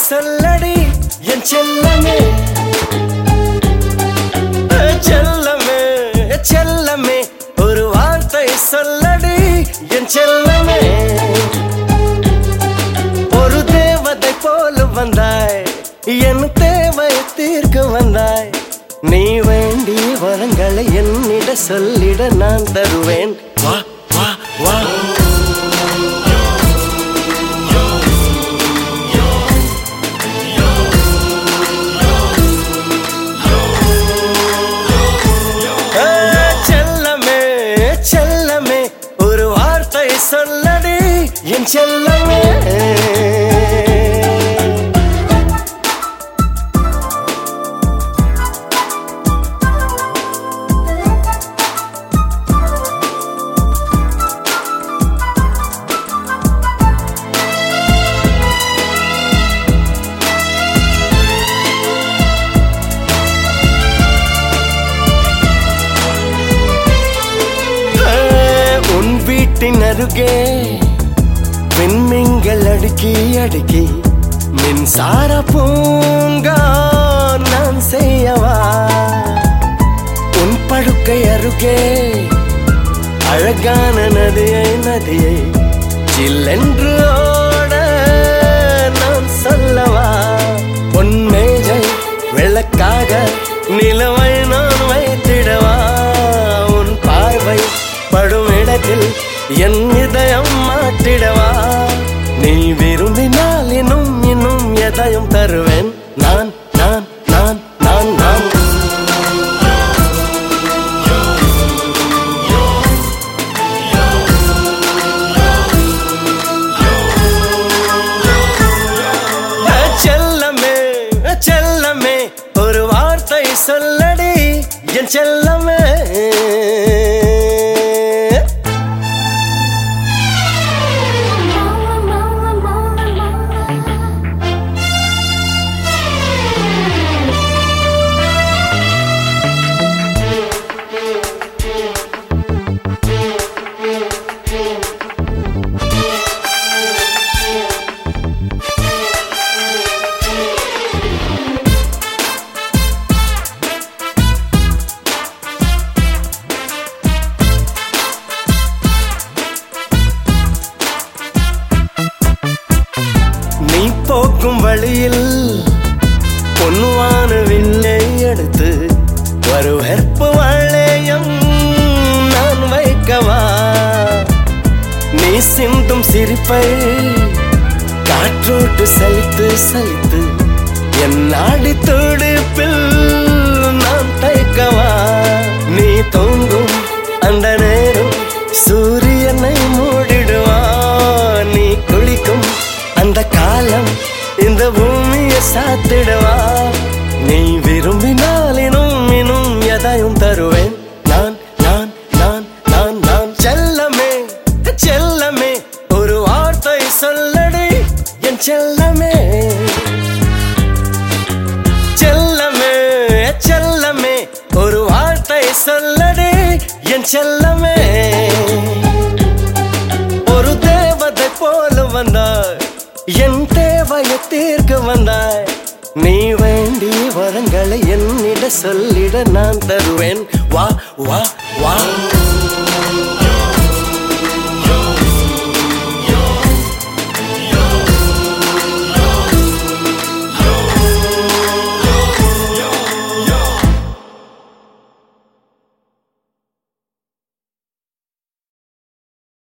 சொல்லடி என் செல்லமே செல்லமே செல்லமே ஒரு வார்த்தை சொல்லடி என் செல்லமே ஒரு தேவதை போல வந்தாய் என் தேவை தீர்க்க வந்தாய் நீ வேண்டிய வரங்களை என்னிட சொல்லிட நான் தருவேன் வா வா வா சொல்லடி என் செல்லமே வீட்டின் அருகே விண்மீன்கள் அடுக்கி அடுக்கி மின்சார பூங்கா நான் செய்யவா உன் படுக்கை அருகே அழகான நதியை சில்லென்று ஓட நான் சொல்லவா உன் மேஜை விளக்காக நிலவை நான் வைத்திடவா உன் பார்வை படும் இடத்தில் என் இதயம் மாட்டிடவா நீ விரும்பினால் இன்னும் இன்னும் எதையும் தருவேன் நான் நான் நான் நான் நான் செல்லமே செல்லமே ஒரு வார்த்தை சொல்லடி என் செல்லமே போக்கும் வழியில் பொன்னுவான வில்லை எடுத்து ஒரு வெற்பு வளையம் நான் வைக்கவா நீ சிந்தும் சிரிப்பை காற்றோட்டு சலித்து சலித்து என் நாடி துடிப்பில் நான் தைக்கவா நீ தூங்கும் அந்த நேரம் சூரியனை மூடிடுவா நீ குளிக்கும் அந்த காலம் இந்த பூமியை சாத்திடவா நீ விரும்பினால் இன்னும் இன்னும் எதையும் தருவேன் நான் நான் நான் நான் நான் செல்லமே செல்லமே ஒரு வார்த்தை சொல்லடி என் செல்லமே செல்லமே செல்லமே ஒரு வார்த்தை சொல்லடி என் செல்லமே ஒரு தேவதை போல வந்தாய் என் தேவையை தீர்க்க வந்தாய் நீ வேண்டிய வரங்களை என்னிட சொல்லிட நான் தருவேன் வா வா வா